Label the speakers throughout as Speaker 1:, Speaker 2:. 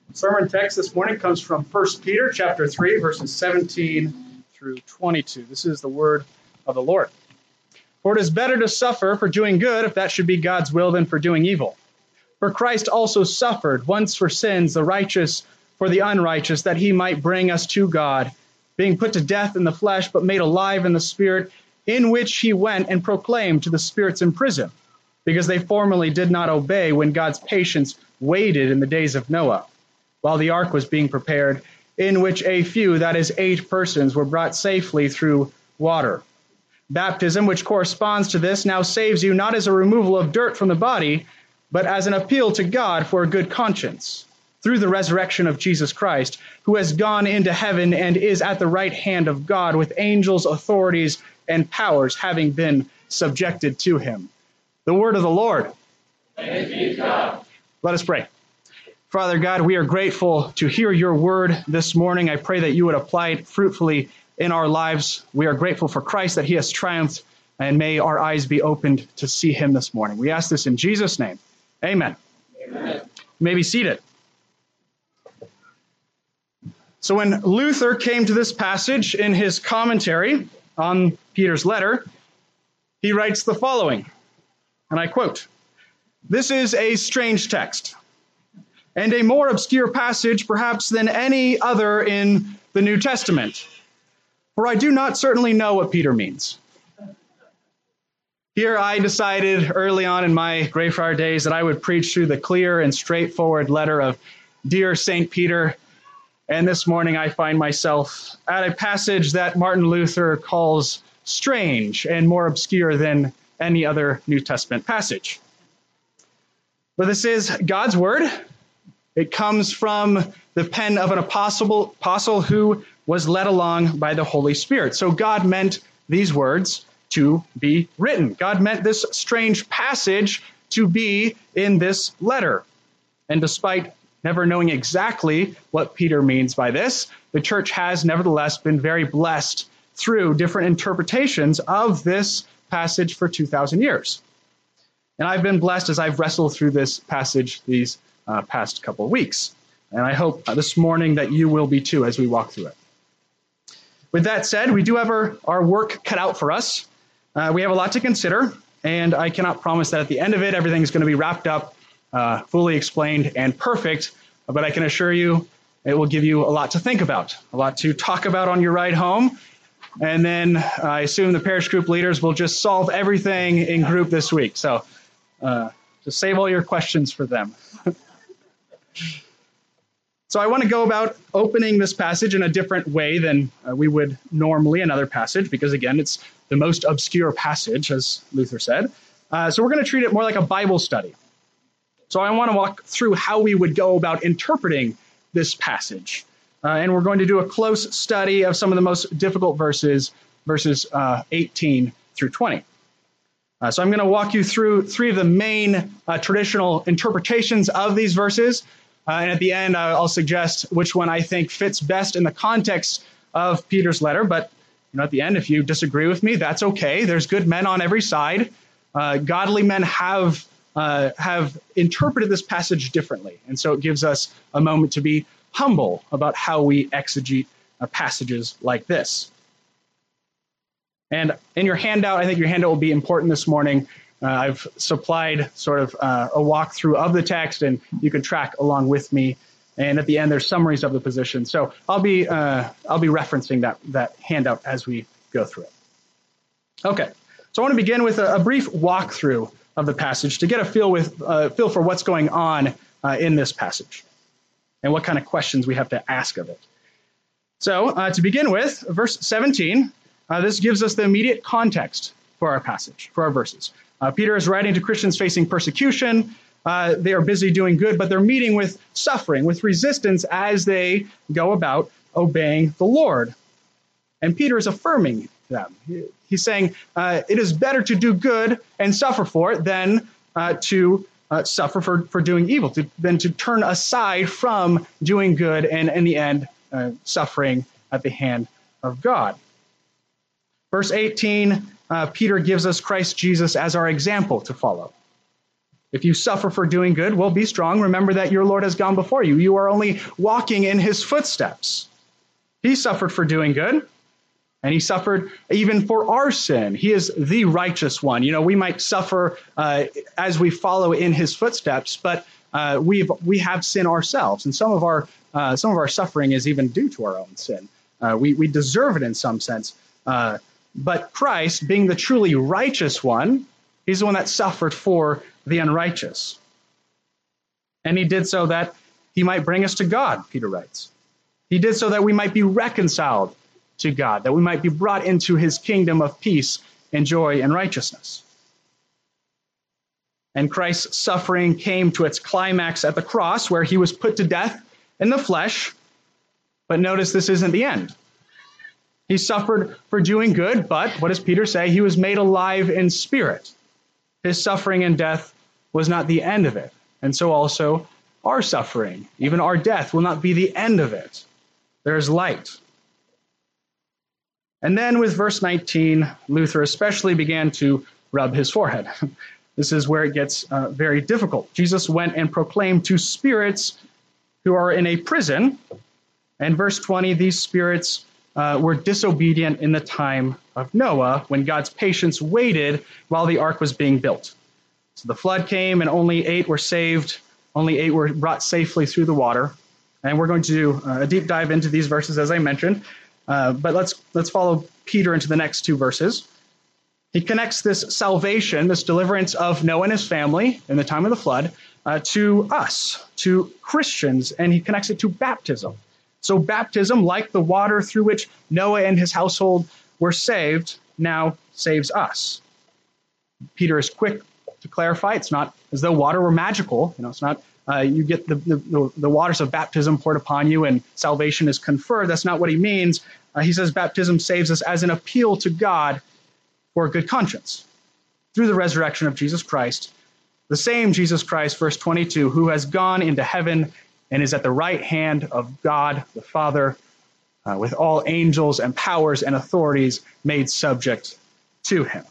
Speaker 1: Sermon text this morning comes from 1 Peter chapter 3, verses 17 through 22. This is the word of the Lord. For it is better to suffer for doing good, if that should be God's will, than for doing evil. For Christ also suffered once for sins, the righteous for the unrighteous, that he might bring us to God, being put to death in the flesh, but made alive in the Spirit, in which he went and proclaimed to the spirits in prison, because they formerly did not obey when God's patience waited in the days of Noah, while the ark was being prepared, in which a few, that is 8 persons, were brought safely through water. Baptism, which corresponds to this, now saves you not as a removal of dirt from the body, but as an appeal to God for a good conscience, through the resurrection of Jesus Christ, who has gone into heaven and is at the right hand of God, with angels, authorities, and powers having been subjected to him. The word of the Lord.
Speaker 2: Thanks be to God.
Speaker 1: Let us pray. Father God, we are grateful to hear your word this morning. I pray that you would apply it fruitfully in our lives. We are grateful for Christ, that he has triumphed, and may our eyes be opened to see him this morning. We ask this in Jesus' name. Amen.
Speaker 2: Amen.
Speaker 1: You may be seated. So when Luther came to this passage in his commentary on Peter's letter, he writes the following, and I quote, "This is a strange text, and a more obscure passage perhaps than any other in the New Testament. For I do not certainly know what Peter means." Here I decided early on in my Greyfriar days that I would preach through the clear and straightforward letter of Dear St. Peter, and this morning I find myself at a passage that Martin Luther calls strange and more obscure than any other New Testament passage. But this is God's word. It comes from the pen of an apostle who was led along by the Holy Spirit. So God meant these words to be written. God meant this strange passage to be in this letter. And despite never knowing exactly what Peter means by this, the church has nevertheless been very blessed through different interpretations of this passage for 2,000 years. And I've been blessed as I've wrestled through this passage these past couple of weeks. And I hope this morning that you will be too as we walk through it. With that said, we do have our work cut out for us. We have a lot to consider, and I cannot promise that at the end of it, everything's going to be wrapped up, fully explained, and perfect. But I can assure you it will give you a lot to think about, a lot to talk about on your ride home. And then I assume the parish group leaders will just solve everything in group this week. So just save all your questions for them. So I want to go about opening this passage in a different way than we would normally another passage, because again, it's the most obscure passage, as Luther said. So we're going to treat it more like a Bible study. So I want to walk through how we would go about interpreting this passage. And we're going to do a close study of some of the most difficult verses 18 through 20. So I'm going to walk you through 3 of the main traditional interpretations of these verses. And at the end, I'll suggest which one I think fits best in the context of Peter's letter. But at the end, if you disagree with me, that's okay. There's good men on every side. Godly men have interpreted this passage differently. And so it gives us a moment to be humble about how we exegete passages like this. And in your handout, I think your handout will be important this morning. I've supplied sort of a walkthrough of the text, and you can track along with me. And at the end, there's summaries of the position. So I'll be referencing that handout as we go through it. Okay, so I want to begin with a brief walkthrough of the passage to get a feel for what's going on in this passage and what kind of questions we have to ask of it. So to begin with, verse 17, this gives us the immediate context for our passage, for our verses. Peter is writing to Christians facing persecution. They are busy doing good, but they're meeting with suffering, with resistance as they go about obeying the Lord. And Peter is affirming them. He's saying it is better to do good and suffer for it than to suffer for doing evil, than to turn aside from doing good and in the end suffering at the hand of God. Verse 18, Peter gives us Christ Jesus as our example to follow. If you suffer for doing good, well, be strong. Remember that your Lord has gone before you. You are only walking in his footsteps. He suffered for doing good, and he suffered even for our sin. He is the righteous one. You know, we might suffer as we follow in his footsteps, but we have sin ourselves, and some of our suffering is even due to our own sin. We deserve it in some sense. But Christ, being the truly righteous one, he's the one that suffered for the unrighteous. And he did so that he might bring us to God, Peter writes. He did so that we might be reconciled to God, that we might be brought into his kingdom of peace and joy and righteousness. And Christ's suffering came to its climax at the cross, where he was put to death in the flesh. But notice this isn't the end. He suffered for doing good, but what does Peter say? He was made alive in spirit. His suffering and death was not the end of it. And so also our suffering, even our death, will not be the end of it. There is light. And then with verse 19, Luther especially began to rub his forehead. This is where it gets very difficult. Jesus went and proclaimed to spirits who are in a prison. And verse 20, these spirits were disobedient in the time of Noah, when God's patience waited while the ark was being built. So the flood came and only 8 were saved. Only 8 were brought safely through the water. And we're going to do a deep dive into these verses, as I mentioned. But let's follow Peter into the next 2 verses. He connects this salvation, this deliverance of Noah and his family in the time of the flood, to us, to Christians, and he connects it to baptism. So baptism, like the water through which Noah and his household were saved, now saves us. Peter is quick to clarify. It's not as though water were magical. You know, it's not you get the waters of baptism poured upon you and salvation is conferred. That's not what he means. He says baptism saves us as an appeal to God for a good conscience through the resurrection of Jesus Christ. The same Jesus Christ, verse 22, who has gone into heaven and is at the right hand of God the Father, with all angels and powers and authorities made subject to him.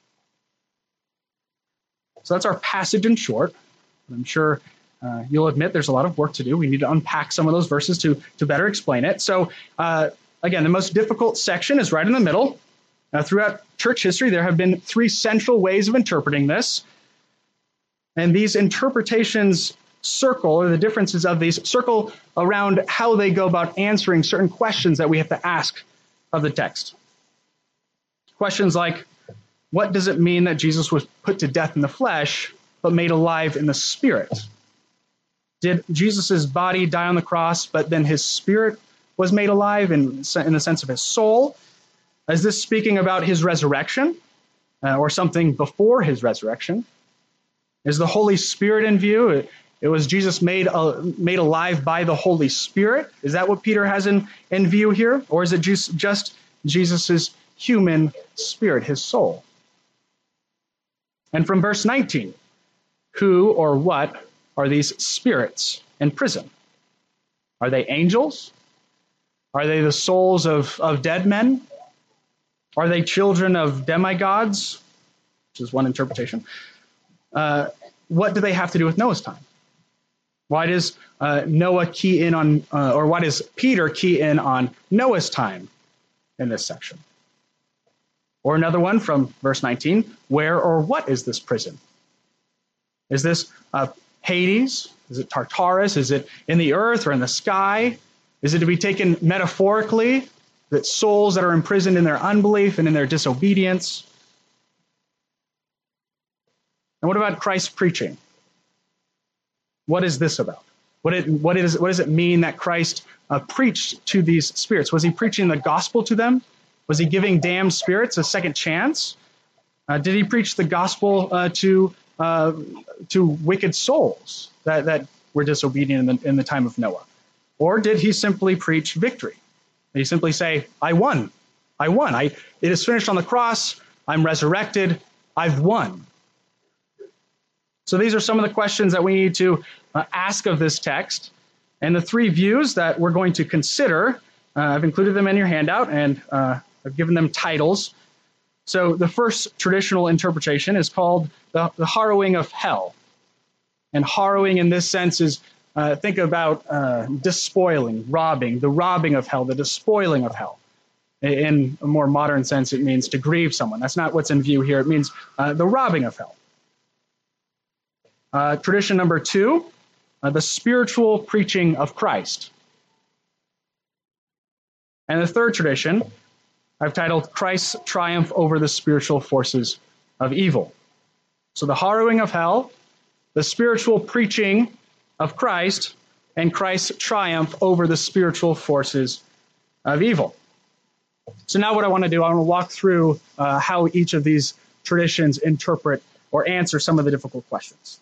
Speaker 1: So that's our passage in short. I'm sure you'll admit there's a lot of work to do. We need to unpack some of those verses to better explain it. So again, the most difficult section is right in the middle. Throughout church history, there have been 3 central ways of interpreting this. And these interpretations or the differences of these circle around how they go about answering certain questions that we have to ask of the text. Questions like, what does it mean that Jesus was put to death in the flesh, but made alive in the spirit? Did Jesus' body die on the cross, but then his spirit was made alive in the sense of his soul? Is this speaking about his resurrection or something before his resurrection? Is the Holy Spirit in view? It was Jesus made alive by the Holy Spirit. Is that what Peter has in view here? Or is it just Jesus' human spirit, his soul? And from verse 19, who or what are these spirits in prison? Are they angels? Are they the souls of dead men? Are they children of demigods? Which is one interpretation. What do they have to do with Noah's time? Why does Noah key in on, or why does Peter key in on Noah's time in this section? Or another one from verse 19, where or what is this prison? Is this Hades? Is it Tartarus? Is it in the earth or in the sky? Is it to be taken metaphorically, that souls that are imprisoned in their unbelief and in their disobedience? And what about Christ's preaching? What is this about? What does it mean that Christ preached to these spirits? Was he preaching the gospel to them? Was he giving damned spirits a second chance? Did he preach the gospel to wicked souls that were disobedient in the time of Noah? Or did he simply preach victory? Did he simply say, I won. It is finished on the cross. I'm resurrected. I've won. So these are some of the questions that we need to ask of this text. And the 3 views that we're going to consider, I've included them in your handout, and I've given them titles. So the first traditional interpretation is called the harrowing of hell. And harrowing in this sense is, think about despoiling, robbing, the robbing of hell, the despoiling of hell. In a more modern sense, it means to grieve someone. That's not what's in view here. It means the robbing of hell. Tradition number 2, the spiritual preaching of Christ. And the third tradition, I've titled Christ's Triumph over the Spiritual Forces of Evil. So the harrowing of hell, the spiritual preaching of Christ, and Christ's triumph over the spiritual forces of evil. So now what I want to do, I want to walk through how each of these traditions interpret or answer some of the difficult questions.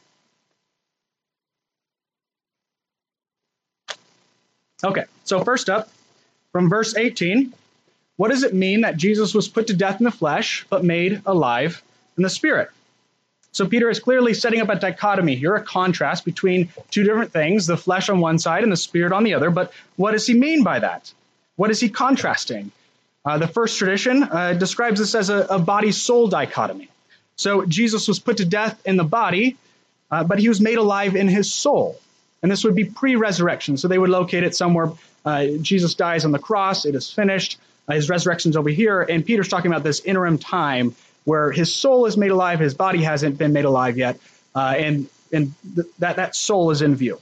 Speaker 1: Okay, so first up, from verse 18, what does it mean that Jesus was put to death in the flesh, but made alive in the spirit? So Peter is clearly setting up a dichotomy here, a contrast between two different things, the flesh on one side and the spirit on the other. But what does he mean by that? What is he contrasting? The first tradition describes this as a body-soul dichotomy. So Jesus was put to death in the body, but he was made alive in his soul. And this would be pre-resurrection. So they would locate it somewhere. Jesus dies on the cross. It is finished. His resurrection's over here. And Peter's talking about this interim time where his soul is made alive. His body hasn't been made alive yet. And that soul is in view.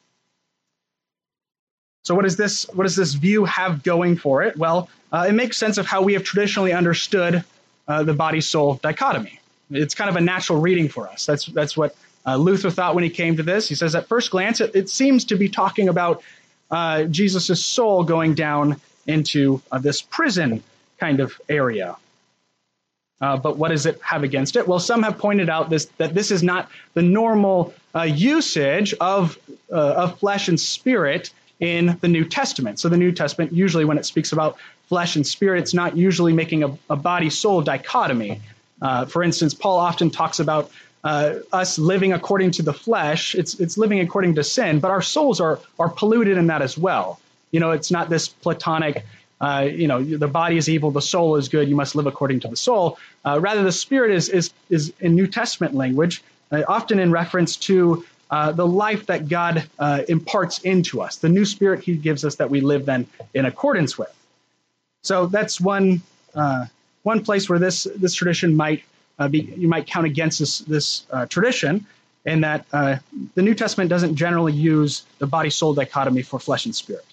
Speaker 1: So what does this view have going for it? Well, it makes sense of how we have traditionally understood the body-soul dichotomy. It's kind of a natural reading for us. That's what Luther thought when he came to this. He says, at first glance, it seems to be talking about Jesus' soul going down into this prison kind of area. But what does it have against it? Well, some have pointed out that this is not the normal usage of flesh and spirit in the New Testament. So the New Testament, usually when it speaks about flesh and spirit, it's not usually making a body-soul dichotomy. For instance, Paul often talks about us living according to the flesh. It's living according to sin, but our souls are polluted in that as well. It's not this Platonic, the body is evil, the soul is good, you must live according to the soul. Rather, the spirit is in New Testament language, often in reference to the life that God imparts into us, the new spirit he gives us that we live then in accordance with. So that's one place where this tradition might you might count against this tradition, in that the New Testament doesn't generally use the body-soul dichotomy for flesh and spirit.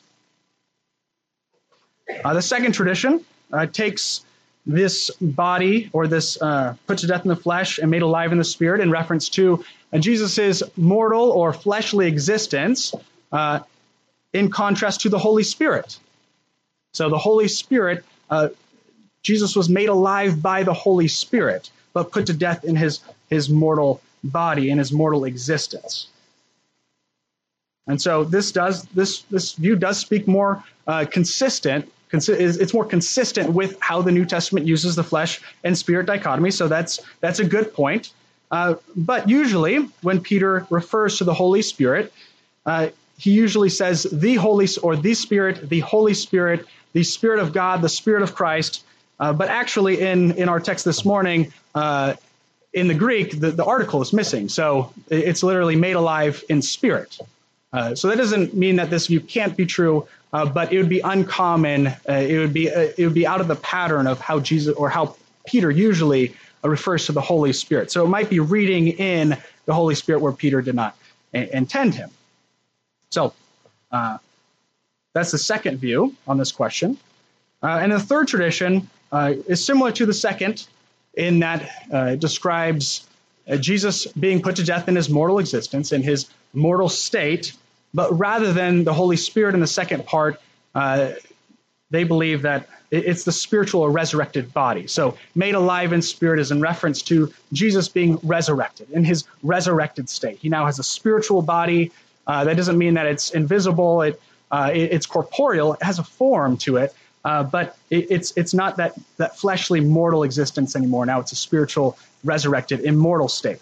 Speaker 1: The second tradition takes this body, or this put to death in the flesh and made alive in the spirit, in reference to Jesus' mortal or fleshly existence in contrast to the Holy Spirit. So the Holy Spirit, Jesus was made alive by the Holy Spirit, but put to death in his mortal body, in his mortal existence. And so this view does speak more consistent. It's more consistent with how the New Testament uses the flesh and spirit dichotomy. So that's a good point. But usually, when Peter refers to the Holy Spirit, he usually says the Holy, or the Spirit, the Holy Spirit, the Spirit of God, the Spirit of Christ. But actually, in our text this morning, in the Greek, the article is missing. So it's literally made alive in spirit. So that doesn't mean that this view can't be true, but it would be uncommon. It would be out of the pattern of how Jesus, or how Peter usually refers to the Holy Spirit. So it might be reading in the Holy Spirit where Peter did not intend him. So that's the second view on this question. And the third tradition is similar to the second, in that it describes Jesus being put to death in his mortal existence, in his mortal state. But rather than the Holy Spirit in the second part, they believe that it's the spiritual or resurrected body. So made alive in spirit is in reference to Jesus being resurrected, in his resurrected state. He now has a spiritual body. That doesn't mean that it's invisible. It's corporeal. It has a form to it. But it's not that fleshly mortal existence anymore. Now it's a spiritual, resurrected, immortal state.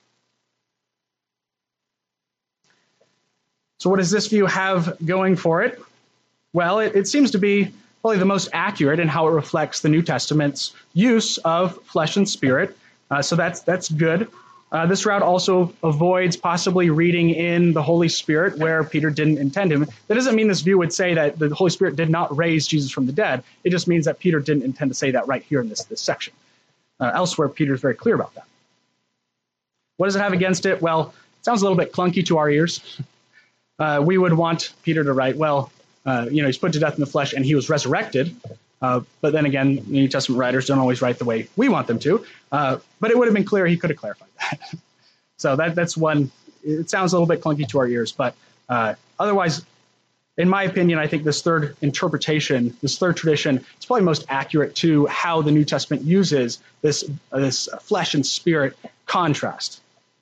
Speaker 1: So what does this view have going for it? Well, it seems to be probably the most accurate in how it reflects the New Testament's use of flesh and spirit. So that's good. This route also avoids possibly reading in the Holy Spirit where Peter didn't intend him. That doesn't mean this view would say that the Holy Spirit did not raise Jesus from the dead. It just means that Peter didn't intend to say that right here in this section. Elsewhere, Peter's very clear about that. What does it have against it? Well, it sounds a little bit clunky to our ears. We would want Peter to write, he's put to death in the flesh and he was resurrected. But then again, New Testament writers don't always write the way we want them to. But it would have been clear he could have clarified that. So that's one. It sounds a little bit clunky to our ears, but otherwise, in my opinion, I think this third interpretation, this third tradition, is probably most accurate to how the New Testament uses this flesh and spirit contrast.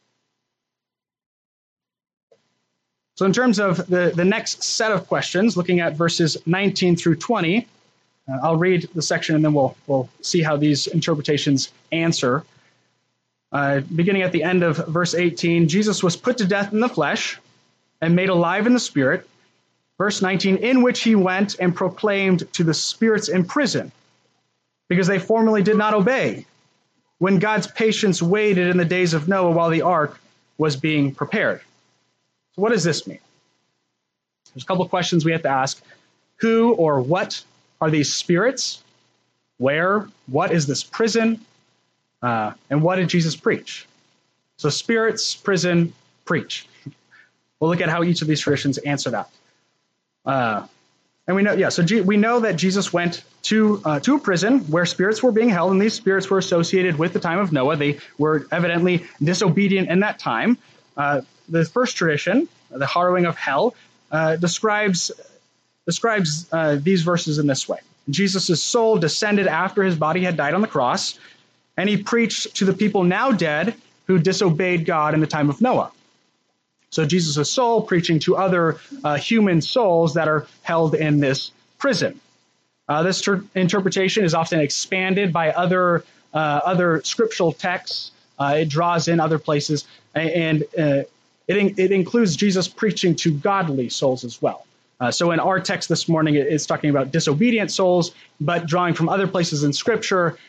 Speaker 1: So in terms of the next set of questions, looking at verses 19 through 20, I'll read the section and then we'll see how these interpretations answer. Beginning at the end of verse 18, Jesus was put to death in the flesh and made alive in the spirit. Verse 19, in which he went and proclaimed to the spirits in prison, because they formerly did not obey, when God's patience waited in the days of Noah while the ark was being prepared. So what does this mean? There's a couple of questions we have to ask. Who or what are these spirits? Where? What is this prison? And what did Jesus preach? So spirits, prison, preach. We'll look at how each of these traditions answer that. And we know, we know that Jesus went to a prison where spirits were being held, and these spirits were associated with the time of Noah. They were evidently disobedient in that time. The first tradition, the harrowing of hell, describes these verses in this way. Jesus' soul descended after his body had died on the cross, and he preached to the people now dead who disobeyed God in the time of Noah. So Jesus' soul preaching to other human souls that are held in this prison. This interpretation is often expanded by other scriptural texts. It draws in other places, and it includes Jesus preaching to godly souls as well. So in our text this morning, it's talking about disobedient souls, but drawing from other places in Scripture,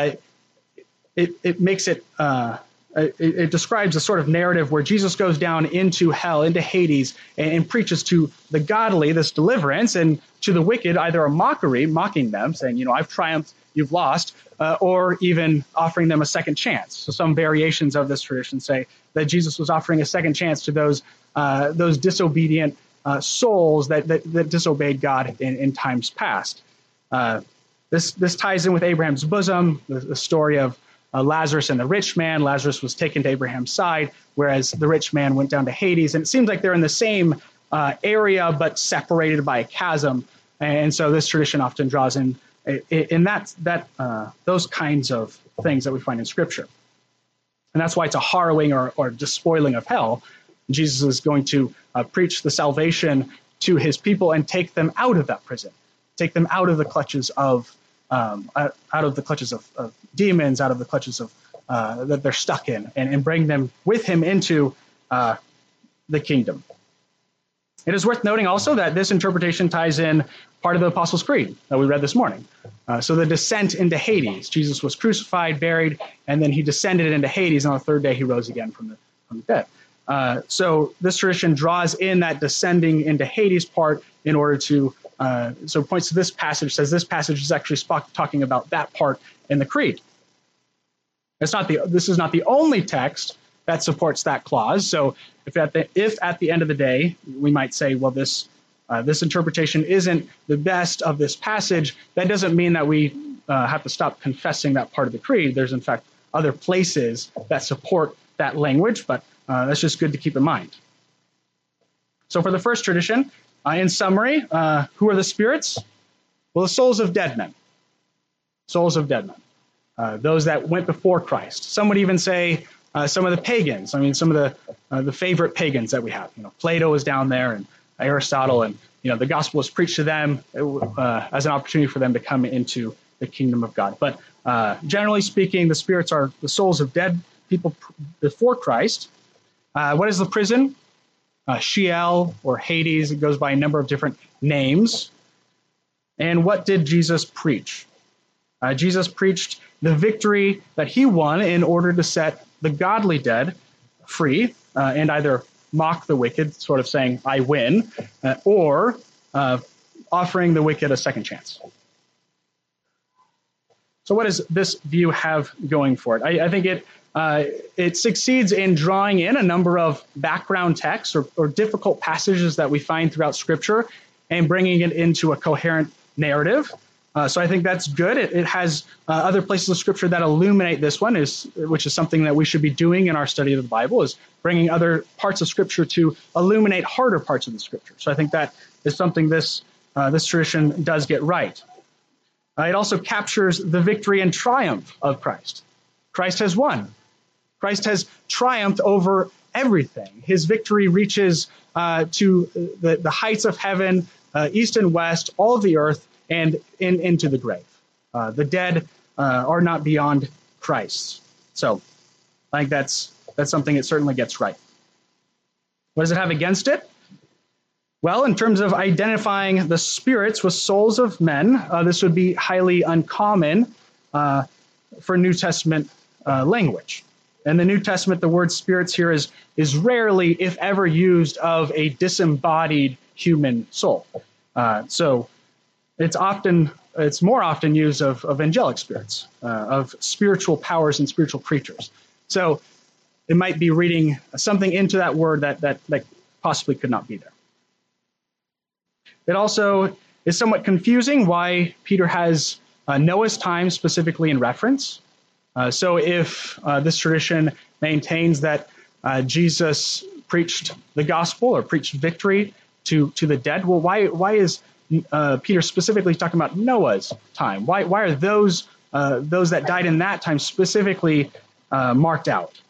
Speaker 1: it makes it describes a sort of narrative where Jesus goes down into hell, into Hades, and preaches to the godly this deliverance, and to the wicked either a mockery, mocking them, saying, I've triumphed, you've lost, or even offering them a second chance. So some variations of this tradition say that Jesus was offering a second chance to those disobedient souls that disobeyed God in times past. This ties in with Abraham's bosom, the story of Lazarus and the rich man. Lazarus was taken to Abraham's side, whereas the rich man went down to Hades. And it seems like they're in the same area, but separated by a chasm. And so this tradition often draws in those kinds of things that we find in Scripture. And that's why it's a harrowing or despoiling of hell. Jesus is going to preach the salvation to his people and take them out of that prison, take them out of the clutches of demons, out of the clutches of that they're stuck in, and bring them with him into the kingdom. It is worth noting also that this interpretation ties in part of the Apostles' Creed that we read this morning. So the descent into Hades. Jesus was crucified, buried, and then he descended into Hades, and on the third day he rose again from the dead. So this tradition draws in that descending into Hades part in order to, so it points to this passage, says this passage is actually talking about that part in the Creed. This is not the only text that supports that clause. So if at the end of the day, we might say, well, this interpretation isn't the best of this passage, that doesn't mean that we have to stop confessing that part of the Creed. There's, in fact, other places that support that language, but that's just good to keep in mind. So for the first tradition, in summary, who are the spirits? Well, the souls of dead men. Souls of dead men. Those that went before Christ. Some would even say some of the pagans. I mean, some of the favorite pagans that we have. Plato is down there, and Aristotle, and the gospel was preached to them as an opportunity for them to come into the kingdom of God. But generally speaking, the spirits are the souls of dead people before Christ. What is the prison? Sheol or Hades. It goes by a number of different names. And what did Jesus preach? Jesus preached the victory that he won in order to set the godly dead free and either mock the wicked, sort of saying, I win, or offering the wicked a second chance. So what does this view have going for it? I think it succeeds in drawing in a number of background texts or difficult passages that we find throughout Scripture and bringing it into a coherent narrative. So I think that's good. It has other places of Scripture that illuminate this one, which is something that we should be doing in our study of the Bible, is bringing other parts of Scripture to illuminate harder parts of the Scripture. So I think that is something this tradition does get right. It also captures the victory and triumph of Christ. Christ has won. Christ has triumphed over everything. His victory reaches to the heights of heaven, east and west, all of the earth, and into the grave. The dead are not beyond Christ. So I think that's something it certainly gets right. What does it have against it? Well, in terms of identifying the spirits with souls of men, this would be highly uncommon for New Testament language. In the New Testament, the word spirits here is rarely, if ever, used of a disembodied human soul. So it's more often used of angelic spirits, of spiritual powers and spiritual creatures. So it might be reading something into that word that possibly could not be there. It also is somewhat confusing why Peter has Noah's time specifically in reference. So if this tradition maintains that Jesus preached the gospel or preached victory to the dead, well, why is Peter specifically talking about Noah's time? Why are those that died in that time specifically marked out?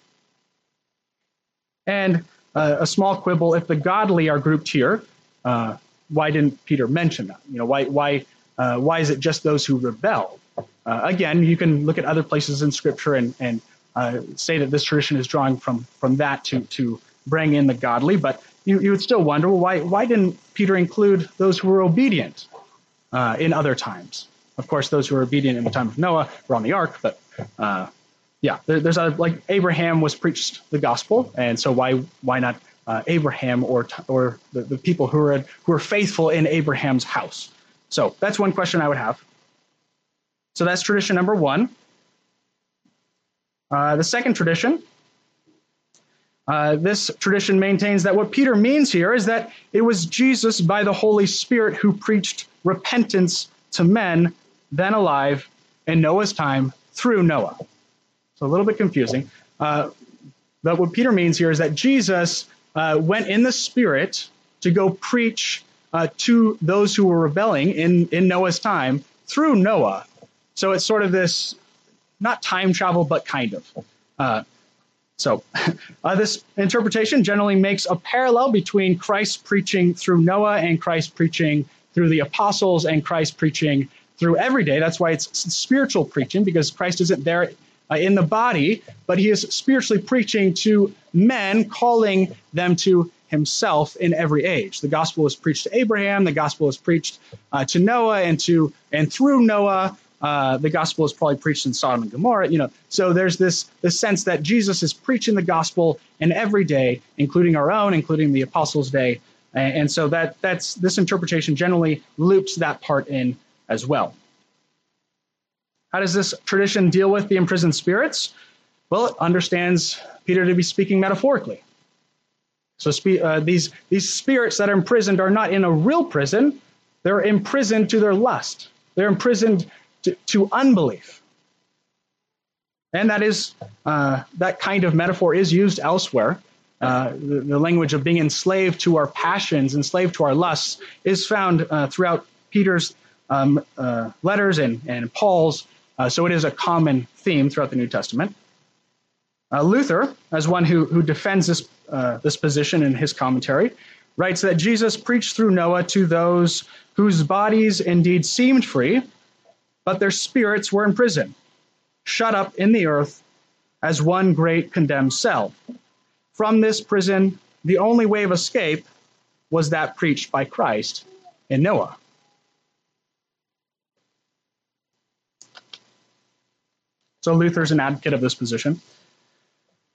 Speaker 1: And a small quibble: if the godly are grouped here, why didn't Peter mention that? Why is it just those who rebel? Again, you can look at other places in Scripture and say that this tradition is drawing from that to bring in the godly, but you would still wonder, well, why didn't Peter include those who were obedient in other times? Of course, those who were obedient in the time of Noah were on the ark, but there's like Abraham was preached the gospel, and so why not Abraham or the people who are faithful in Abraham's house? So that's one question I would have. So that's tradition number one. The second tradition, this tradition maintains that what Peter means here is that it was Jesus by the Holy Spirit who preached repentance to men then alive in Noah's time through Noah. So a little bit confusing. But what Peter means here is that Jesus went in the Spirit to go preach to those who were rebelling in Noah's time through Noah. So it's sort of this, not time travel, but kind of. So this interpretation generally makes a parallel between Christ preaching through Noah and Christ preaching through the apostles and Christ preaching through every day. That's why it's spiritual preaching, because Christ isn't there in the body, but he is spiritually preaching to men, calling them to himself in every age. The gospel was preached to Abraham. The gospel was preached to Noah, and through Noah, the gospel is probably preached in Sodom and Gomorrah. So there's this sense that Jesus is preaching the gospel in every day, including our own, including the apostles' day, and so that's this interpretation generally loops that part in as well. How does this tradition deal with the imprisoned spirits? Well, it understands Peter to be speaking metaphorically. So these spirits that are imprisoned are not in a real prison. They're imprisoned to their lust. They're imprisoned to unbelief. And that kind of metaphor is used elsewhere. The language of being enslaved to our passions, enslaved to our lusts, is found throughout Peter's letters and Paul's. So it is a common theme throughout the New Testament. Luther, as one who defends this position in his commentary, writes that Jesus preached through Noah to those whose bodies indeed seemed free, but their spirits were in prison, shut up in the earth as one great condemned cell. From this prison, the only way of escape was that preached by Christ in Noah. So Luther's an advocate of this position.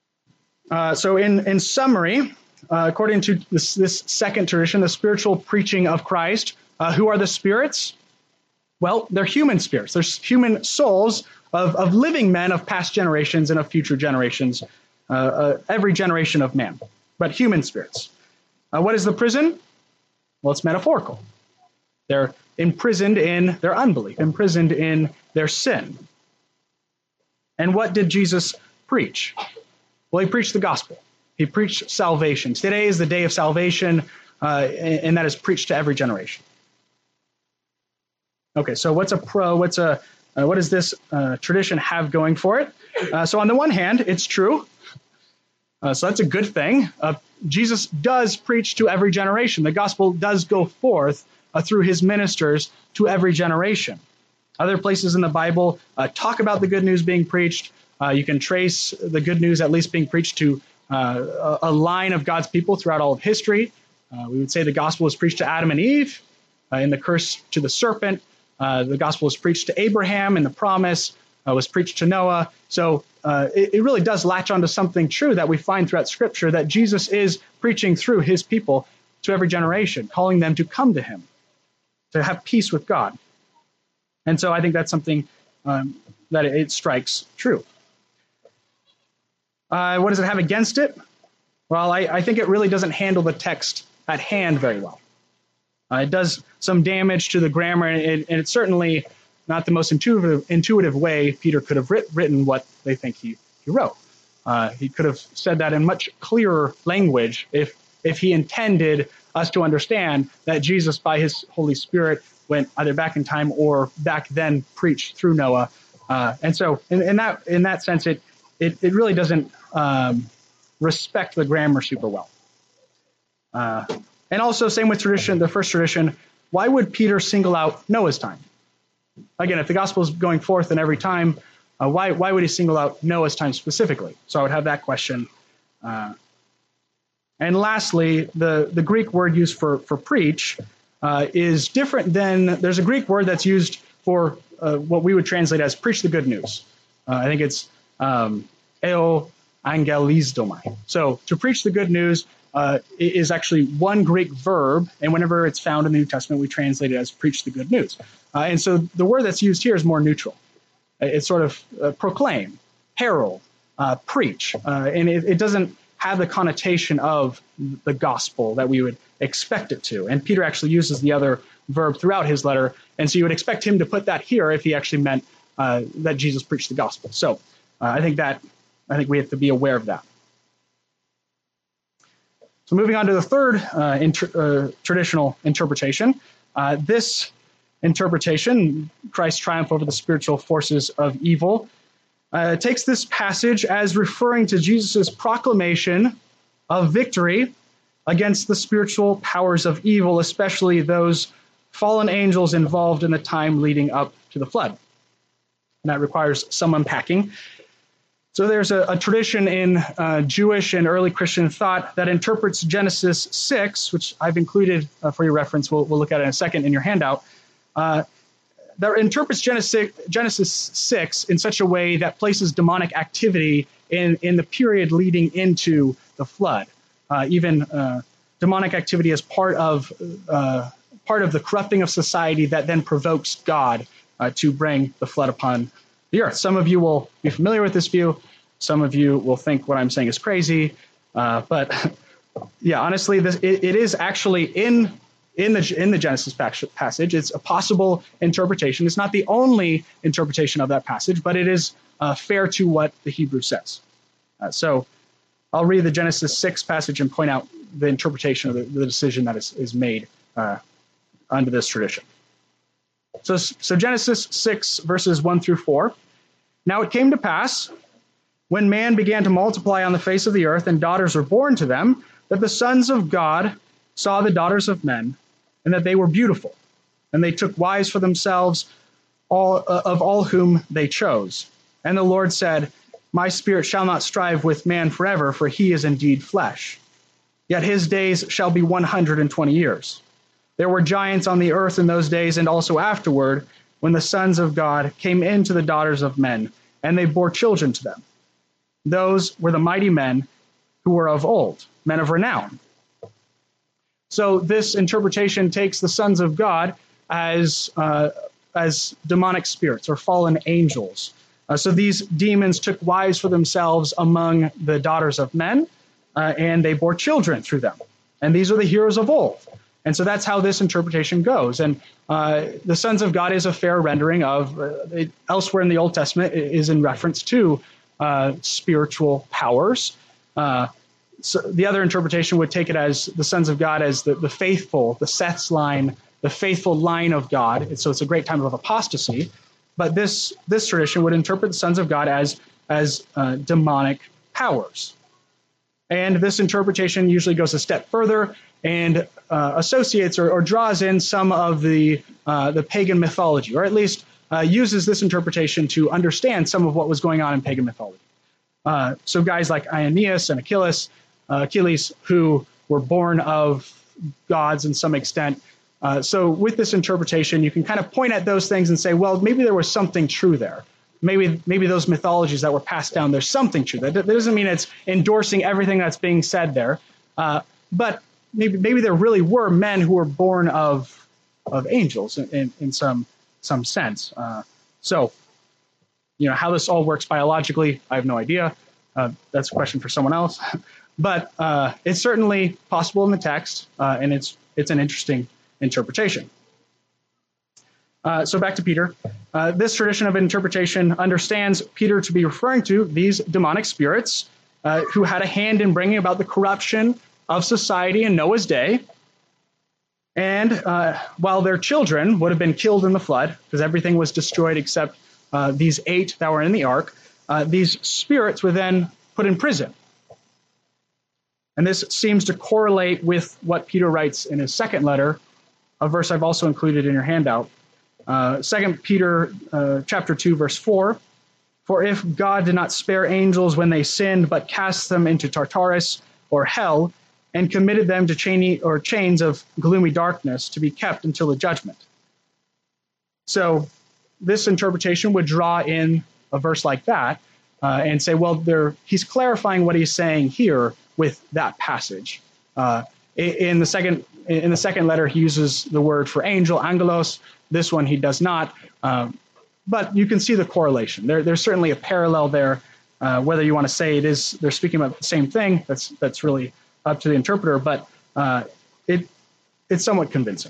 Speaker 1: So in summary, according to this second tradition, the spiritual preaching of Christ, who are the spirits? Well, they're human spirits. They're human souls of living men of past generations and of future generations, every generation of man, but human spirits. What is the prison? Well, it's metaphorical. They're imprisoned in their unbelief, imprisoned in their sin. And what did Jesus preach? Well, he preached the gospel. He preached salvation. Today is the day of salvation, and that is preached to every generation. Okay, so what does this tradition have going for it? So on the one hand, it's true. So that's a good thing. Jesus does preach to every generation. The gospel does go forth through his ministers to every generation. Other places in the Bible talk about the good news being preached. You can trace the good news at least being preached to a line of God's people throughout all of history. We would say the gospel was preached to Adam and Eve in the curse to the serpent. The gospel was preached to Abraham in the promise, was preached to Noah. So it really does latch onto something true that we find throughout Scripture, that Jesus is preaching through his people to every generation, calling them to come to him, to have peace with God. And so I think that's something that it strikes true. What does it have against it? Well, I think it really doesn't handle the text at hand very well. It does some damage to the grammar, and it's certainly not the most intuitive way Peter could have written what they think he wrote. He could have said that in much clearer language if he intended us to understand that Jesus, by his Holy Spirit, went either back in time or back then preached through Noah. And so in that sense, it really doesn't respect the grammar super well. And also, same with tradition, the first tradition, why would Peter single out Noah's time? Again, if the gospel is going forth in every time, why would he single out Noah's time specifically? So I would have that question. And lastly, the Greek word used for preach is different than, there's a Greek word that's used for what we would translate as preach the good news. I think it's eo angelisdomai. So to preach the good news is actually one Greek verb, and whenever it's found in the New Testament, we translate it as preach the good news. And so the word that's used here is more neutral. It's sort of proclaim, herald, preach, and it doesn't have the connotation of the gospel that we would expect it to. And Peter actually uses the other verb throughout his letter, and so you would expect him to put that here if he actually meant that Jesus preached the gospel. So I think we have to be aware of that. So moving on to the third traditional interpretation. This interpretation, Christ's triumph over the spiritual forces of evil, takes this passage as referring to Jesus' proclamation of victory against the spiritual powers of evil, especially those fallen angels involved in the time leading up to the flood. And that requires some unpacking. So there's a tradition in Jewish and early Christian thought that interprets Genesis 6, which I've included for your reference. We'll look at it in a second in your handout. That interprets Genesis 6 in such a way that places demonic activity in the period leading into the flood. Even demonic activity as part of the corrupting of society that then provokes God to bring the flood upon the earth. Some of you will be familiar with this view. Some of you will think what I'm saying is crazy. But yeah, honestly, it is actually in the Genesis passage. It's a possible interpretation. It's not the only interpretation of that passage, but it is fair to what the Hebrew says. So I'll read the Genesis 6 passage and point out the interpretation of the decision that is made under this tradition. So Genesis 6, verses 1 through 4. Now it came to pass, when man began to multiply on the face of the earth, and daughters were born to them, that the sons of God saw the daughters of men, and that they were beautiful. And they took wives for themselves, all whom they chose. And the Lord said, My spirit shall not strive with man forever, for he is indeed flesh. Yet his days shall be 120 years. There were giants on the earth in those days, and also afterward, when the sons of God came in to the daughters of men, and they bore children to them. Those were the mighty men, who were of old, men of renown. So this interpretation takes the sons of God as demonic spirits or fallen angels. So these demons took wives for themselves among the daughters of men, and they bore children through them. And these are the heroes of old. And so that's how this interpretation goes. And the sons of God is a fair rendering of, elsewhere in the Old Testament, it is in reference to spiritual powers. So the other interpretation would take it as the sons of God as the faithful, the Seth's line, the faithful line of God. And so it's a great time of apostasy. But this tradition would interpret the sons of God as demonic powers. And this interpretation usually goes a step further and associates or draws in some of the pagan mythology, or at least uses this interpretation to understand some of what was going on in pagan mythology. So guys like Aeneas and Achilles, who were born of gods in some extent. So with this interpretation, you can kind of point at those things and say, well, maybe there was something true there. Maybe those mythologies that were passed down, there's something true. That doesn't mean it's endorsing everything that's being said there. But maybe there really were men who were born of angels in some sense. So, how this all works biologically, I have no idea. That's a question for someone else. But it's certainly possible in the text, and it's an interesting interpretation. So back to Peter. This tradition of interpretation understands Peter to be referring to these demonic spirits who had a hand in bringing about the corruption of society in Noah's day. And while their children would have been killed in the flood, because everything was destroyed except these 8 that were in the ark, these spirits were then put in prison. And this seems to correlate with what Peter writes in his second letter, a verse I've also included in your handout. 2 Peter chapter 2, verse 4, "For if God did not spare angels when they sinned, but cast them into Tartarus or hell, and committed them to chains of gloomy darkness to be kept until the judgment." So this interpretation would draw in a verse like that and say, well, he's clarifying what he's saying here with that passage. In the second letter, he uses the word for angel, angelos. This one he does not. But you can see the correlation. There's certainly a parallel there. Whether you want to say they're speaking about the same thing, that's really up to the interpreter. But it's somewhat convincing.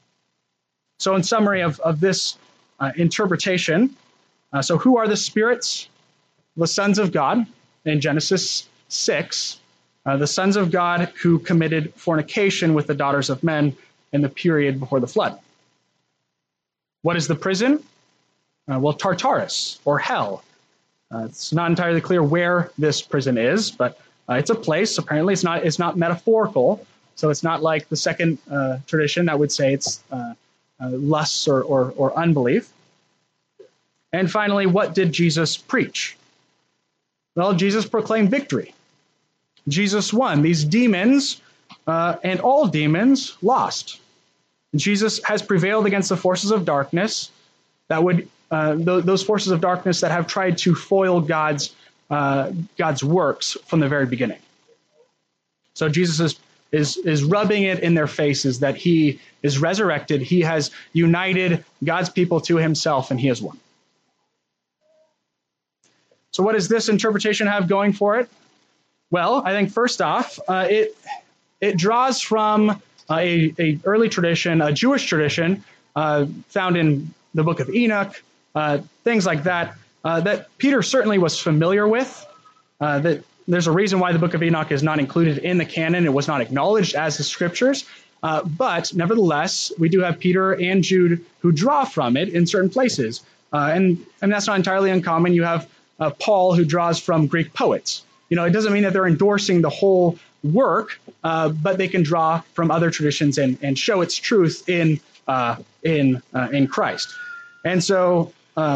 Speaker 1: So in summary of this interpretation, so who are the spirits? The sons of God in Genesis 6. The sons of God who committed fornication with the daughters of men in the period before the flood. What is the prison? Well, Tartarus, or hell. It's not entirely clear where this prison is, but it's a place. Apparently, it's not metaphorical, so it's not like the second tradition that would say it's lusts or unbelief. And finally, what did Jesus preach? Well, Jesus proclaimed victory. Jesus won. These demons, and all demons, lost. Jesus has prevailed against the forces of darkness that would those forces of darkness that have tried to foil God's works from the very beginning. So Jesus is rubbing it in their faces that he is resurrected. He has united God's people to himself, and he has won. So what does this interpretation have going for it? Well, I think first off, it draws from a early tradition, a Jewish tradition found in the book of Enoch, things like that, that Peter certainly was familiar with. That there's a reason why the book of Enoch is not included in the canon. It was not acknowledged as the scriptures. But nevertheless, we do have Peter and Jude who draw from it in certain places. And that's not entirely uncommon. You have Paul who draws from Greek poets. It doesn't mean that they're endorsing the whole work, but they can draw from other traditions and show its truth in Christ. And so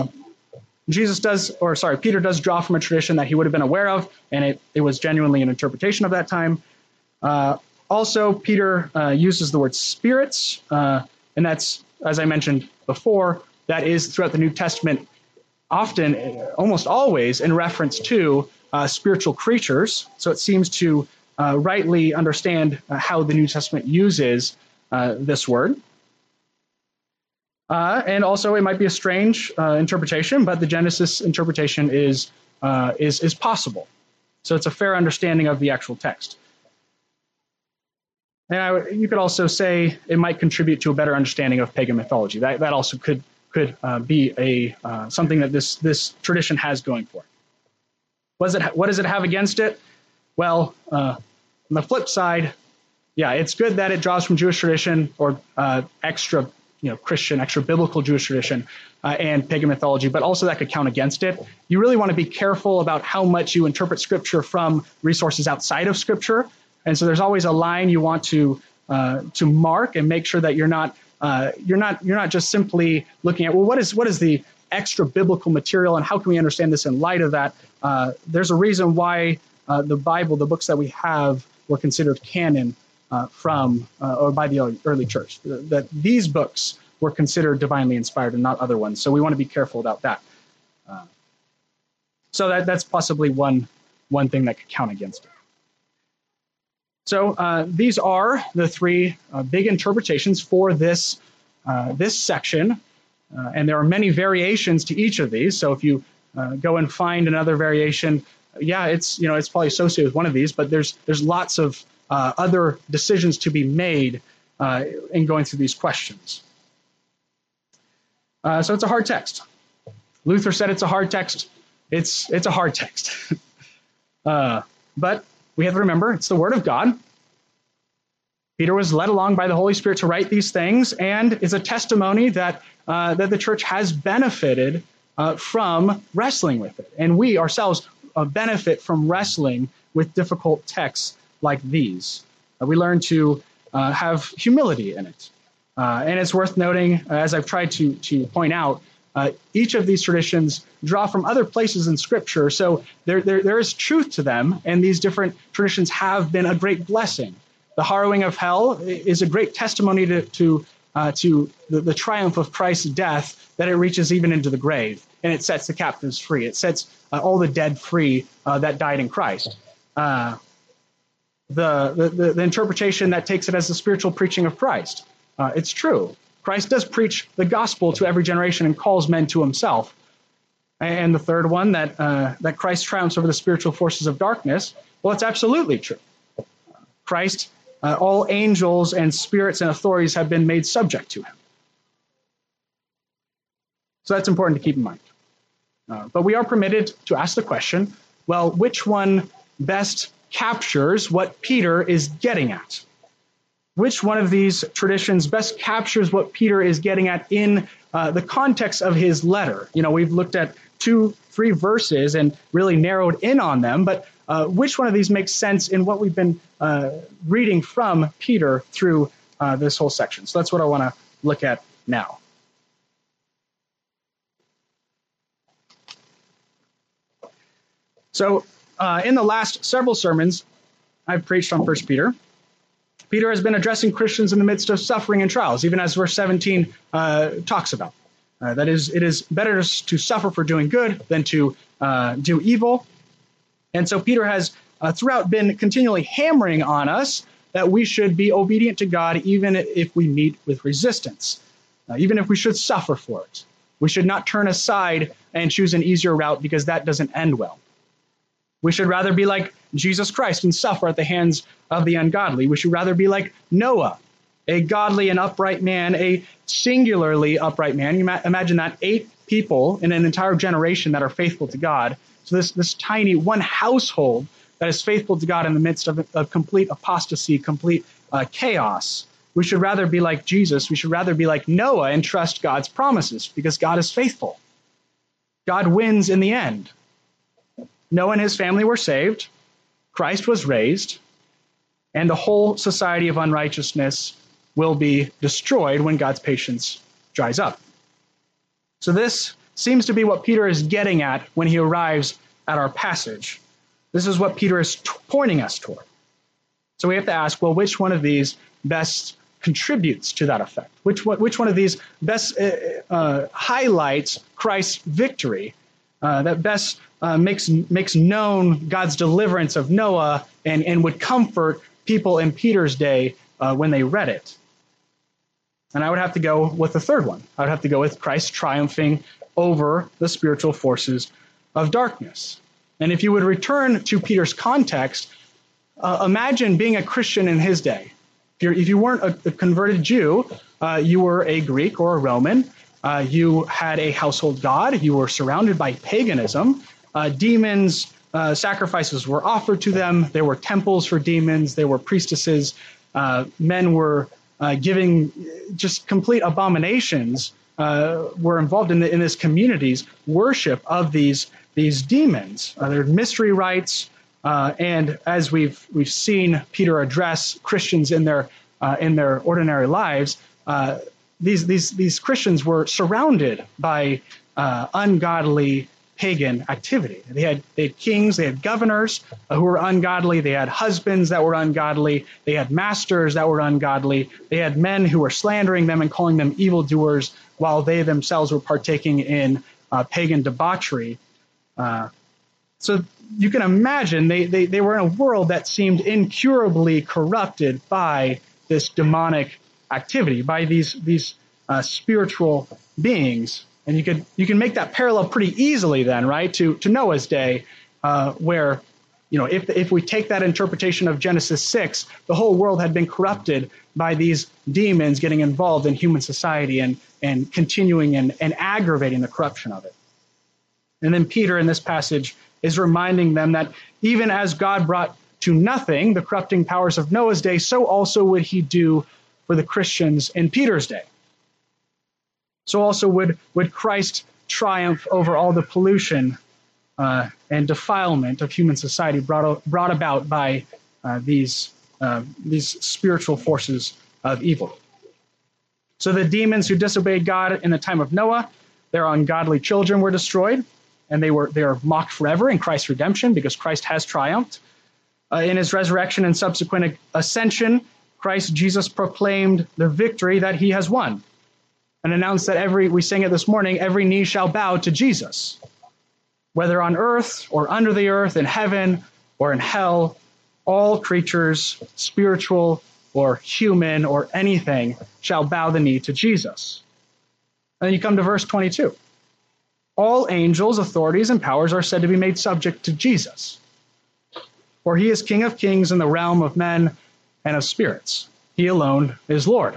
Speaker 1: Peter does draw from a tradition that he would have been aware of, and it was genuinely an interpretation of that time. Also, Peter uses the word spirits, and that's, as I mentioned before, that is throughout the New Testament, often, almost always, in reference to spiritual creatures. So it seems to rightly understand how the New Testament uses this word. And also, it might be a strange interpretation, but the Genesis interpretation is possible. So it's a fair understanding of the actual text. And you could also say it might contribute to a better understanding of pagan mythology. That also could be something that this tradition has going for it. What does it have against it? Well, on the flip side, yeah, it's good that it draws from Jewish tradition or extra Christian, extra biblical Jewish tradition and pagan mythology, but also that could count against it. You really want to be careful about how much you interpret Scripture from resources outside of Scripture. And so there's always a line you want to mark and make sure that you're not just simply looking at, well, what is the extra biblical material and how can we understand this in light of that? There's a reason why the Bible, the books that we have, were considered canon or by the early church. That these books were considered divinely inspired and not other ones. So we want to be careful about that. So that's possibly one thing that could count against it. So these are the three big interpretations for this section, and there are many variations to each of these. So if you go and find another variation, yeah, it's probably associated with one of these, but there's lots of other decisions to be made in going through these questions. So it's a hard text. Luther said it's a hard text. It's a hard text, but we have to remember it's the Word of God. Peter was led along by the Holy Spirit to write these things, and is a testimony that the church has benefited from wrestling with it. And we ourselves benefit from wrestling with difficult texts like these. We learn to have humility in it. And it's worth noting, as I've tried to point out, each of these traditions draw from other places in Scripture, so there is truth to them, and these different traditions have been a great blessing. The harrowing of hell is a great testimony to the triumph of Christ's death, that it reaches even into the grave, and it sets the captives free. It sets all the dead free that died in Christ. The interpretation that takes it as the spiritual preaching of Christ, it's true. Christ does preach the gospel to every generation and calls men to himself. And the third one, that Christ triumphs over the spiritual forces of darkness, well, it's absolutely true. Christ, all angels and spirits and authorities have been made subject to him. So that's important to keep in mind. But we are permitted to ask the question, well, which one best captures what Peter is getting at? Which one of these traditions best captures what Peter is getting at in the context of his letter? We've looked at 2-3 verses and really narrowed in on them, but which one of these makes sense in what we've been reading from Peter through this whole section? So that's what I want to look at now. So in the last several sermons, I've preached on 1 Peter. Peter has been addressing Christians in the midst of suffering and trials, even as verse 17 talks about. That is, it is better to suffer for doing good than to do evil. And so Peter has throughout been continually hammering on us that we should be obedient to God even if we meet with resistance, even if we should suffer for it. We should not turn aside and choose an easier route because that doesn't end well. We should rather be like Jesus Christ and suffer at the hands of the ungodly. We should rather be like Noah, a godly and upright man, a singularly upright man. You imagine that 8 people in an entire generation that are faithful to God. So this tiny one household that is faithful to God in the midst of complete apostasy, complete chaos. We should rather be like Jesus. We should rather be like Noah and trust God's promises because God is faithful. God wins in the end. Noah and his family were saved. Christ was raised. And the whole society of unrighteousness will be destroyed when God's patience dries up. So this seems to be what Peter is getting at when he arrives at our passage. This is what Peter is pointing us toward. So we have to ask, well, which one of these best contributes to that effect? Which one of these best highlights Christ's victory makes known God's deliverance of Noah and would comfort people in Peter's day when they read it. And I would have to go with the third one. I would have to go with Christ triumphing over the spiritual forces of darkness. And if you would return to Peter's context, imagine being a Christian in his day. If you weren't a converted Jew, you were a Greek or a Roman. You had a household god. You were surrounded by paganism. Demons, sacrifices were offered to them. There were temples for demons. There were priestesses. Men were giving just complete abominations. Were involved in this community's worship of these demons. There are mystery rites, and as we've seen Peter address Christians in their ordinary lives, these Christians were surrounded by ungodly pagan activity. They had kings, they had governors who were ungodly, they had husbands that were ungodly, they had masters that were ungodly, they had men who were slandering them and calling them evildoers while they themselves were partaking in pagan debauchery. So you can imagine they were in a world that seemed incurably corrupted by this demonic activity, by these spiritual beings. And you can make that parallel pretty easily then, right, to Noah's day, where, if we take that interpretation of Genesis 6, the whole world had been corrupted by these demons getting involved in human society and continuing and aggravating the corruption of it. And then Peter in this passage is reminding them that even as God brought to nothing the corrupting powers of Noah's day, so also would he do for the Christians in Peter's day. So also would Christ triumph over all the pollution and defilement of human society brought about by these spiritual forces of evil. So the demons who disobeyed God in the time of Noah, their ungodly children were destroyed, and they are mocked forever in Christ's redemption because Christ has triumphed. In his resurrection and subsequent ascension, Christ Jesus proclaimed the victory that he has won, and announced that we sang it this morning, every knee shall bow to Jesus. Whether on earth or under the earth, in heaven or in hell, all creatures, spiritual or human or anything, shall bow the knee to Jesus. And then you come to verse 22. All angels, authorities, and powers are said to be made subject to Jesus. For he is King of kings in the realm of men and of spirits. He alone is Lord.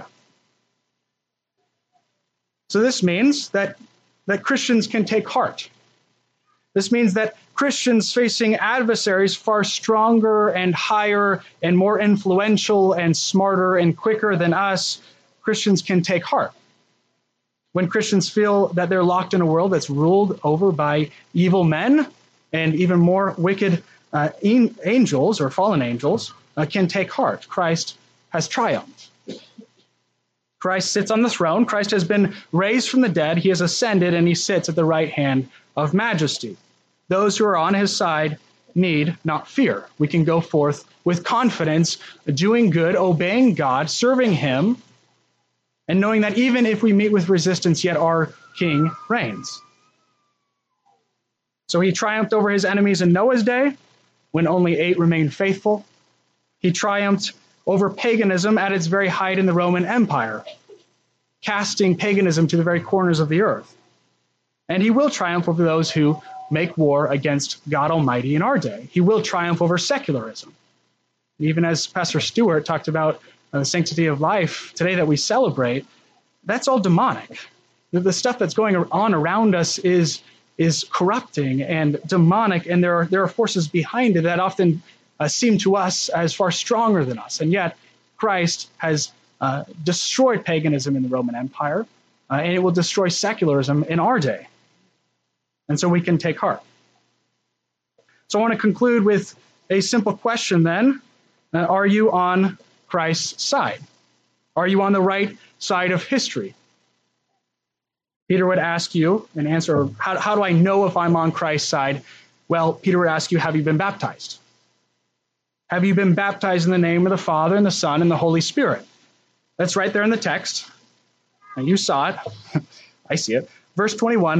Speaker 1: So this means that Christians can take heart. This means that Christians facing adversaries far stronger and higher and more influential and smarter and quicker than us, Christians can take heart. When Christians feel that they're locked in a world that's ruled over by evil men and even more wicked angels or fallen angels, can take heart. Christ has triumphed. Christ sits on the throne. Christ has been raised from the dead. He has ascended, and he sits at the right hand of majesty. Those who are on his side need not fear. We can go forth with confidence, doing good, obeying God, serving him, and knowing that even if we meet with resistance, yet our King reigns. So he triumphed over his enemies in Noah's day, when only 8 remained faithful. He triumphed over paganism at its very height in the Roman Empire, casting paganism to the very corners of the earth. And he will triumph over those who make war against God Almighty in our day. He will triumph over secularism. Even as Pastor Stewart talked about the sanctity of life today that we celebrate, that's all demonic. The stuff that's going on around us is corrupting and demonic, and there are forces behind it that often seem to us as far stronger than us. And yet Christ has destroyed paganism in the Roman Empire, and it will destroy secularism in our day. And so we can take heart. So I want to conclude with a simple question then. Are you on Christ's side? Are you on the right side of history? Peter would ask you and answer, how do I know if I'm on Christ's side? Well, Peter would ask you, have you been baptized? Have you been baptized in the name of the Father and the Son and the Holy Spirit? That's right there in the text. And you saw it. I see it. Verse 21,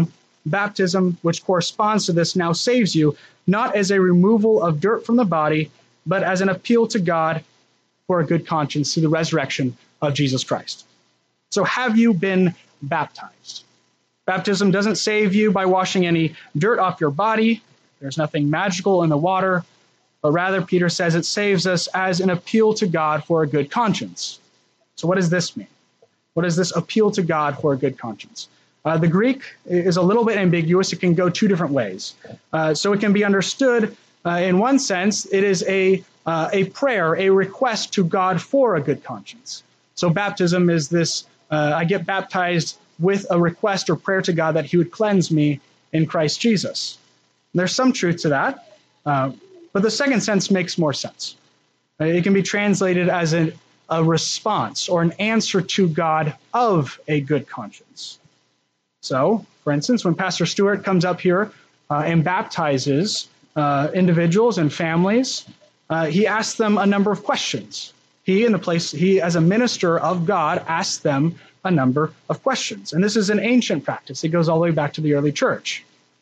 Speaker 1: baptism, which corresponds to this, now saves you, not as a removal of dirt from the body, but as an appeal to God for a good conscience through the resurrection of Jesus Christ. So have you been baptized? Baptism doesn't save you by washing any dirt off your body. There's nothing magical in the water, but rather, Peter says, it saves us as an appeal to God for a good conscience. So what does this mean? What is this appeal to God for a good conscience? The Greek is a little bit ambiguous. It can go two different ways. So it can be understood in one sense, it is a prayer, a request to God for a good conscience. So baptism is this, I get baptized with a request or prayer to God that he would cleanse me in Christ Jesus. There's some truth to that, but the second sense makes more sense. It can be translated as a response or an answer to God of a good conscience. So, for instance, when Pastor Stewart comes up here and baptizes individuals and families, he asks them a number of questions. He, as a minister of God, asks them a number of questions. And this is an ancient practice. It goes all the way back to the early church.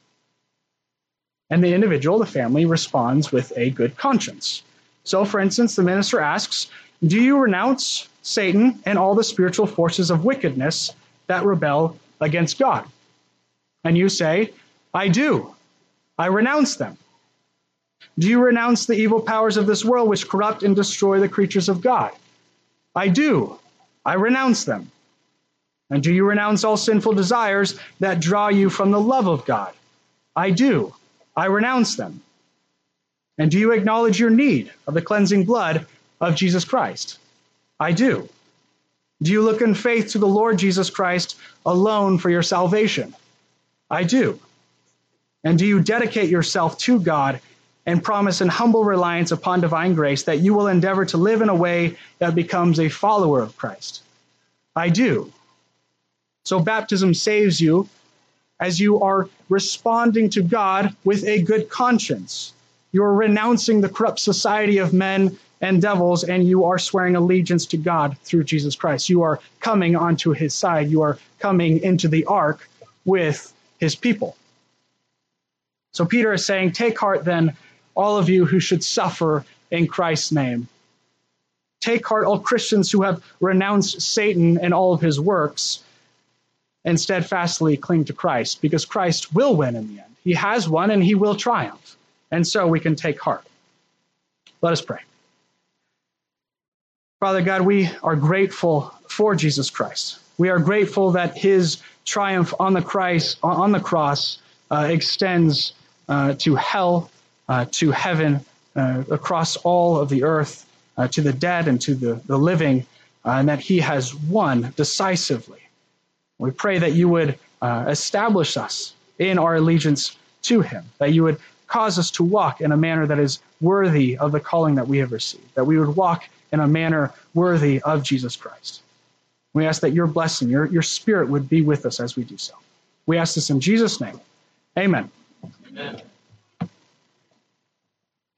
Speaker 1: And the individual, the family, responds with a good conscience. So, for instance, the minister asks, do you renounce Satan and all the spiritual forces of wickedness that rebel against God? And you say, I do. I renounce them. Do you renounce the evil powers of this world which corrupt and destroy the creatures of God? I do. I renounce them. And do you renounce all sinful desires that draw you from the love of God? I do. I renounce them. And do you acknowledge your need of the cleansing blood of Jesus Christ? I do. Do you look in faith to the Lord Jesus Christ alone for your salvation? I do. And do you dedicate yourself to God and promise in humble reliance upon divine grace that you will endeavor to live in a way that becomes a follower of Christ? I do. So baptism saves you as you are responding to God with a good conscience. You are renouncing the corrupt society of men and devils, and you are swearing allegiance to God through Jesus Christ. You are coming onto his side. You are coming into the ark with his people. So Peter is saying, take heart then, all of you who should suffer in Christ's name. Take heart, all Christians who have renounced Satan and all of his works, and steadfastly cling to Christ, because Christ will win in the end. He has won and he will triumph. And so we can take heart. Let us pray. Father God, we are grateful for Jesus Christ. We are grateful that his triumph on the cross extends to hell, to heaven, across all of the earth, to the dead and to the living, and that he has won decisively. We pray that you would establish us in our allegiance to him, that you would cause us to walk in a manner that is worthy of the calling that we have received, that we would walk in a manner worthy of Jesus Christ. We ask that your blessing, your spirit would be with us as we do so. We ask this in Jesus' name. Amen.
Speaker 2: Amen.